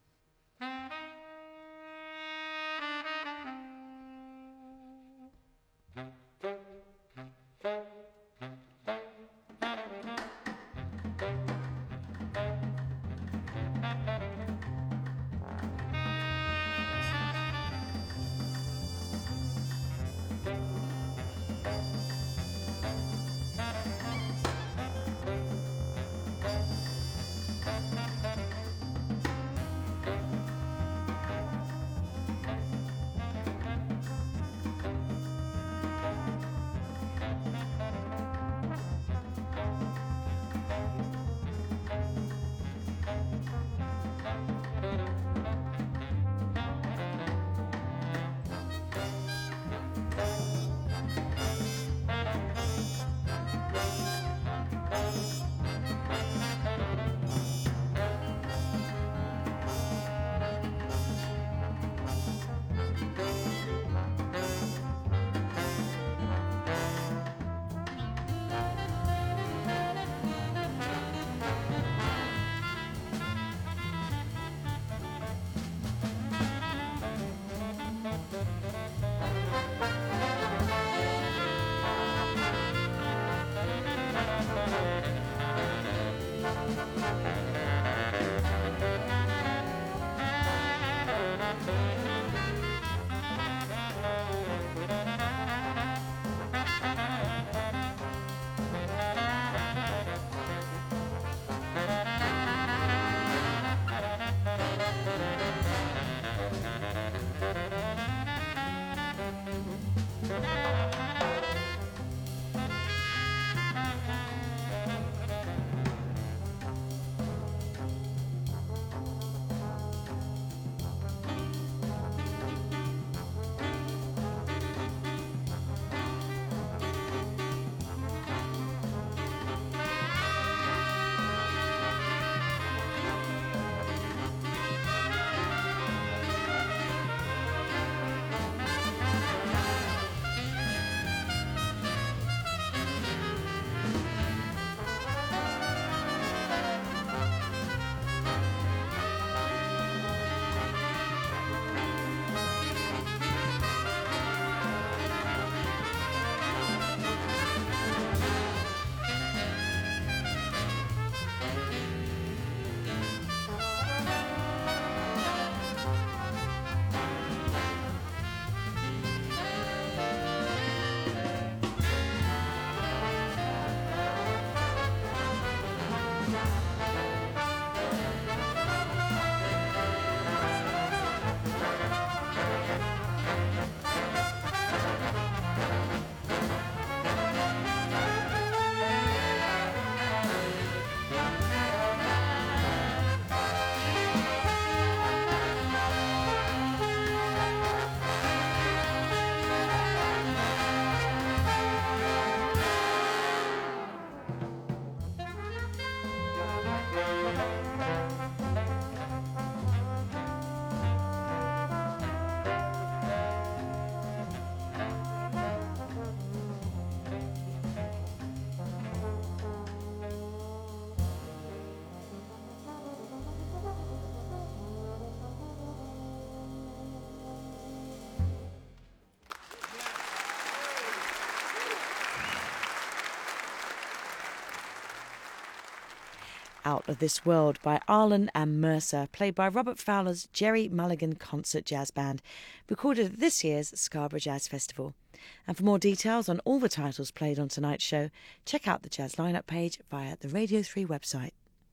Out of This World by Arlen and Mercer, played by Robert Fowler's Jerry Mulligan Concert Jazz Band, recorded at this year's Scarborough Jazz Festival. And for more details on all the titles played on tonight's show, check out the Jazz Lineup page via the Radio 3 website.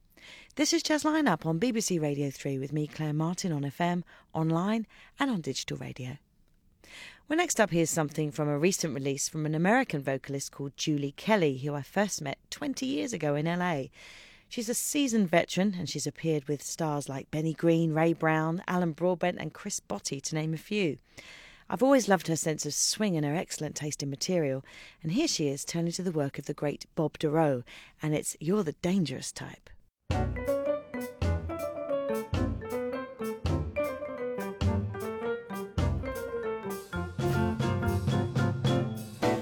This is Jazz Lineup on BBC Radio 3 with me, Claire Martin, on FM, online and on digital radio. Well, next up, here's something from a recent release from an American vocalist called Julie Kelly, who I first met 20 years ago in LA. She's a seasoned veteran and she's appeared with stars like Benny Green, Ray Brown, Alan Broadbent and Chris Botti, to name a few. I've always loved her sense of swing and her excellent taste in material, and here she is turning to the work of the great Bob Dorough, and it's You're the Dangerous Type.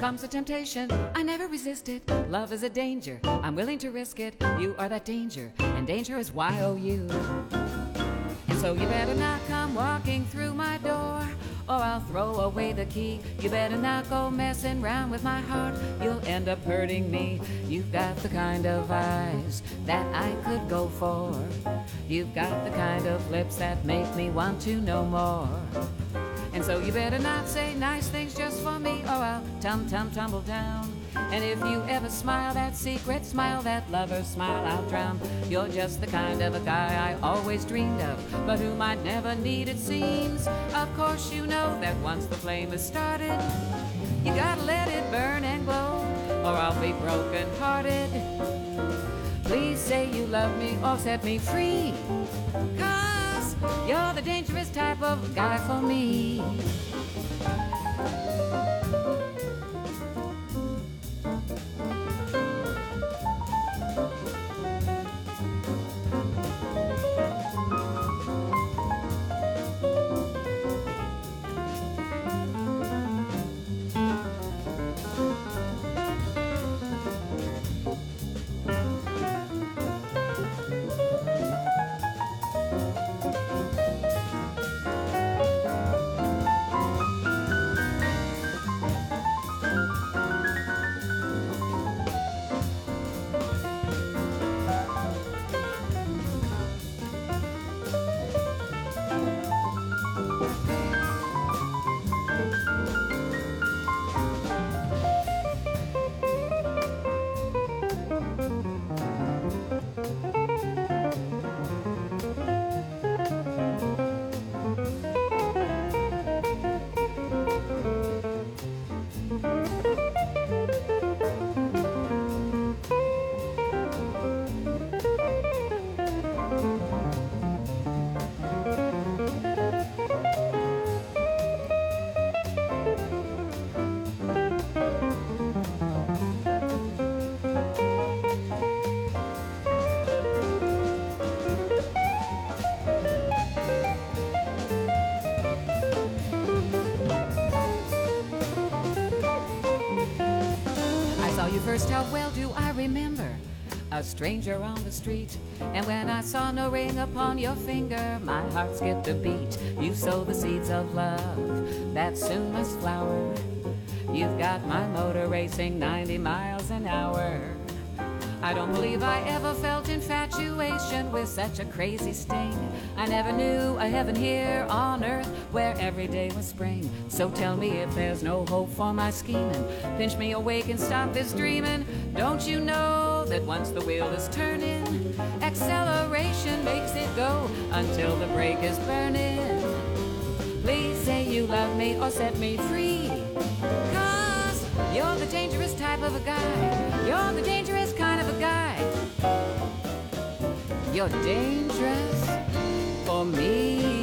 comes a temptation, I never resist it. Love is a danger, I'm willing to risk it. You are that danger, and danger is Y-O-U. And so you better not come walking through my door, or I'll throw away the key. You better not go messing round with my heart, you'll end up hurting me. You've got the kind of eyes that I could go for. You've got the kind of lips that make me want to know more. And so you better not say nice things just for me, or I'll tumble down. And if you ever smile that secret smile, that lover smile, I'll drown. You're just the kind of a guy I always dreamed of, but whom I'd never need, it seems. Of course you know that once the flame is started, you gotta let it burn and glow, or I'll be broken hearted. Please say you love me or set me free, 'cause you're the dangerous type of guy for me. First, how well do I remember a stranger on the street? And when I saw no ring upon your finger, my heart skipped a beat. You sow the seeds of love that soon must flower. You've got my motor racing 90 miles an hour. I don't believe I ever felt infatuation with such a crazy sting. I never knew a heaven here on earth where every day was spring. So tell me if there's no hope for my scheming. Pinch me awake and stop this dreaming. Don't you know that once the wheel is turning, acceleration makes it go until the brake is burning. Please say you love me or set me free, 'cause you're the dangerous type of a guy. You're the dangerous kind of a guy. You're dangerous for me.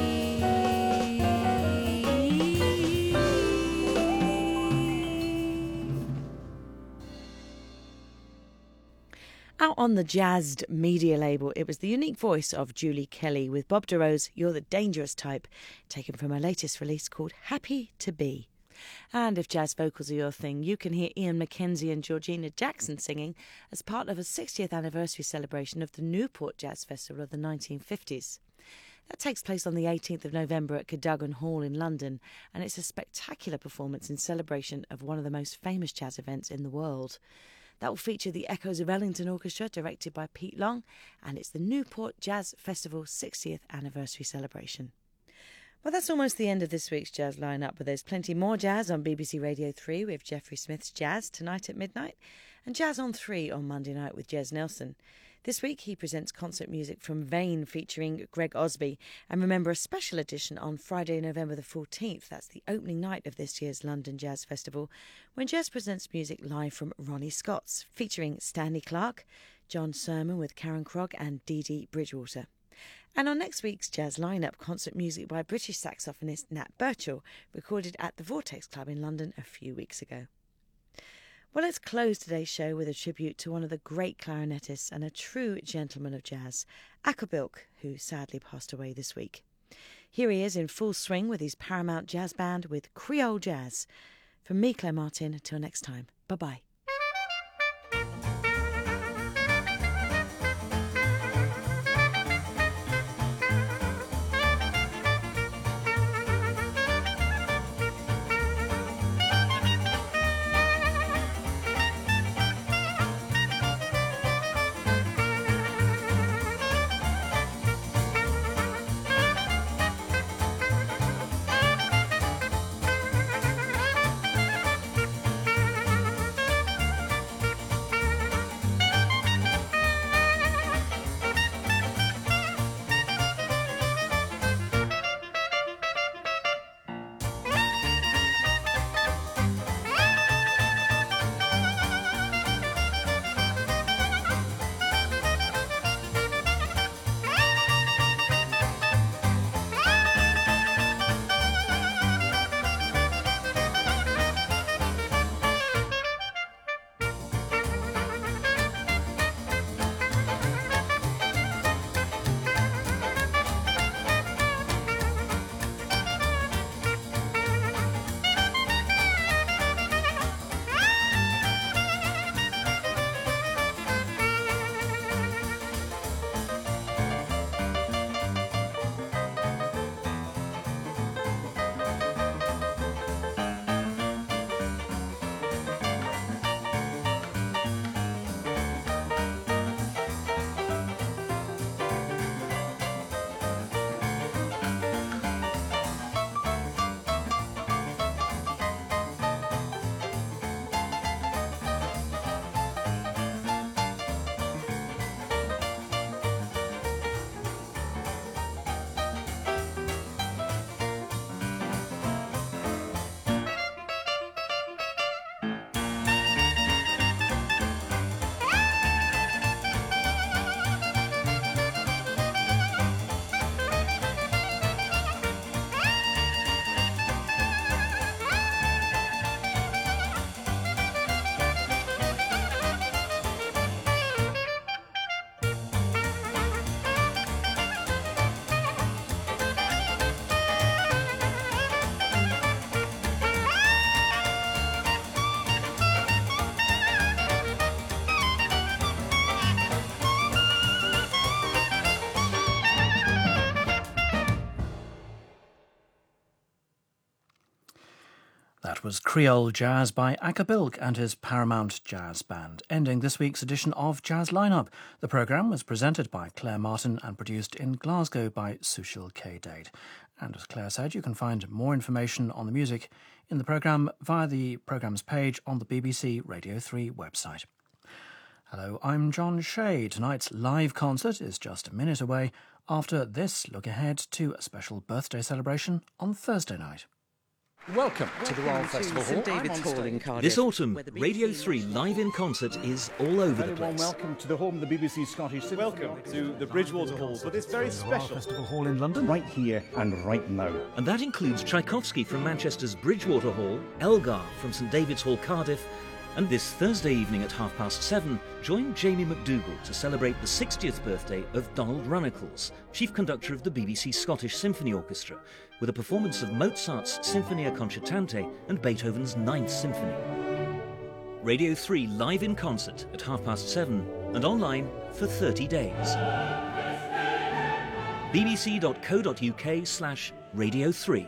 Out on the Jazzed media label, it was the unique voice of Julie Kelly with Bob DeRose, You're the Dangerous Type, taken from her latest release called Happy to Be. And if jazz vocals are your thing, you can hear Ian McKenzie and Georgina Jackson singing as part of a 60th anniversary celebration of the Newport Jazz Festival of the 1950s. That takes place on the 18th of November at Cadogan Hall in London, and it's a spectacular performance in celebration of one of the most famous jazz events in the world. That will feature the Echoes of Ellington Orchestra, directed by Pete Long, and it's the Newport Jazz Festival 60th anniversary celebration. Well, that's almost the end of this week's jazz lineup, but there's plenty more jazz on BBC Radio 3 with Jeffrey Smith's Jazz tonight at midnight, and Jazz on 3 on Monday night with Jez Nelson. This week he presents concert music from Vane featuring Greg Osby, and remember a special edition on Friday, November the 14th. That's the opening night of this year's London Jazz Festival, when Jez presents music live from Ronnie Scott's, featuring Stanley Clarke, John Sermon with Karen Krog and Dee Dee Bridgewater. And on next week's jazz lineup, concert music by British saxophonist Nat Birchall, recorded at the Vortex Club in London a few weeks ago. Well, let's close today's show with a tribute to one of the great clarinetists and a true gentleman of jazz, Acker Bilk, who sadly passed away this week. Here he is in full swing with his Paramount Jazz Band with Creole Jazz. From me, Claire Martin, until next time, bye-bye. That was Creole Jazz by Aka Bilk and his Paramount Jazz Band, ending this week's edition of Jazz Lineup. The programme was presented by Claire Martin and produced in Glasgow by Sushil K. Dade. And as Claire said, you can find more information on the music in the programme via the programme's page on the BBC Radio 3 website. Hello, I'm John Shea. Tonight's live concert is just a minute away. After this, look ahead to a special birthday celebration on Thursday night. Welcome to the Royal Festival Hall. St David's Hall in Cardiff. This autumn, Radio 3 live in concert is all over the Very warm place. welcome to the home of the BBC Scottish Symphony. Welcome to the Bridgewater Hall for this very Royal special Festival Hall in London, right here and right now. And that includes Tchaikovsky from Manchester's Bridgewater Hall, Elgar from St David's Hall, Cardiff, and this Thursday evening at 7:30, join Jamie McDougall to celebrate the 60th birthday of Donald Runnicles, chief conductor of the BBC Scottish Symphony Orchestra, with a performance of Mozart's Sinfonia Concertante and Beethoven's Ninth Symphony. Radio 3 live in concert at 7:30 and online for 30 days. bbc.co.uk/Radio3.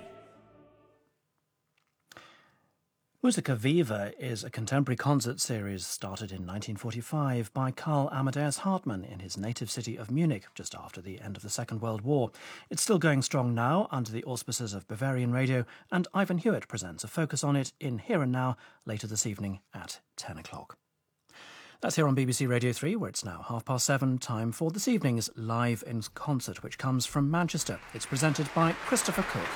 Musica Viva is a contemporary concert series started in 1945 by Karl Amadeus Hartmann in his native city of Munich just after the end of the Second World War. It's still going strong now under the auspices of Bavarian Radio, and Ivan Hewitt presents a focus on it in Here and Now later this evening at 10 o'clock. That's here on BBC Radio 3, where it's now 7:30, time for this evening's Live in Concert, which comes from Manchester. It's presented by Christopher Cook.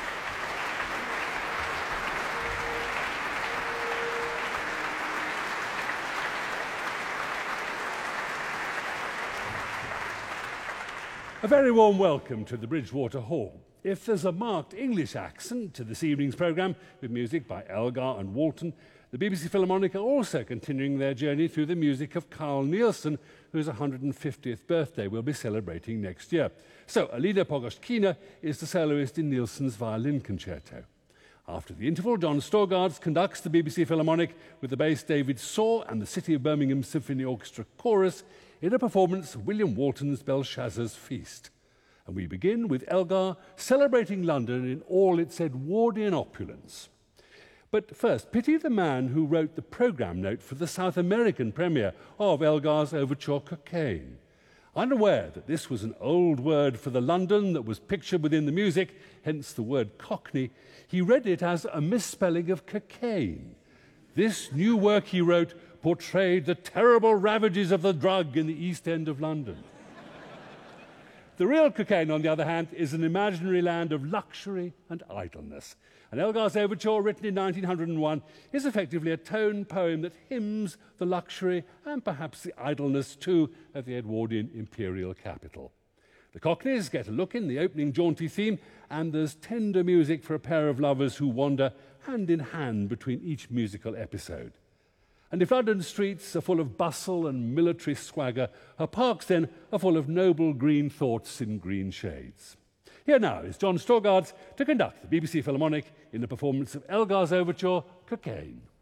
A very warm welcome to the Bridgewater Hall. If there's a marked English accent to this evening's programme, with music by Elgar and Walton, the BBC Philharmonic are also continuing their journey through the music of Carl Nielsen, whose 150th birthday we'll be celebrating next year. So, Alida Pogostkina is the soloist in Nielsen's violin concerto. After the interval, John Storgards conducts the BBC Philharmonic with the bass David Saw and the City of Birmingham Symphony Orchestra Chorus in a performance of William Walton's Belshazzar's Feast. And we begin with Elgar celebrating London in all its Edwardian opulence. But first, pity the man who wrote the programme note for the South American premiere of Elgar's overture Cocaine. Unaware that this was an old word for the London that was pictured within the music, hence the word Cockney, he read it as a misspelling of cocaine. This new work he wrote portrayed the terrible ravages of the drug in the East End of London. The real Cocaine, on the other hand, is an imaginary land of luxury and idleness. And Elgar's Overture, written in 1901, is effectively a tone poem that hymns the luxury and perhaps the idleness, too, of the Edwardian imperial capital. The Cockneys get a look in the opening jaunty theme, and there's tender music for a pair of lovers who wander hand in hand between each musical episode. And if London's streets are full of bustle and military swagger, her parks then are full of noble green thoughts in green shades. Here now is John Storgards to conduct the BBC Philharmonic in the performance of Elgar's Overture, Cocaine.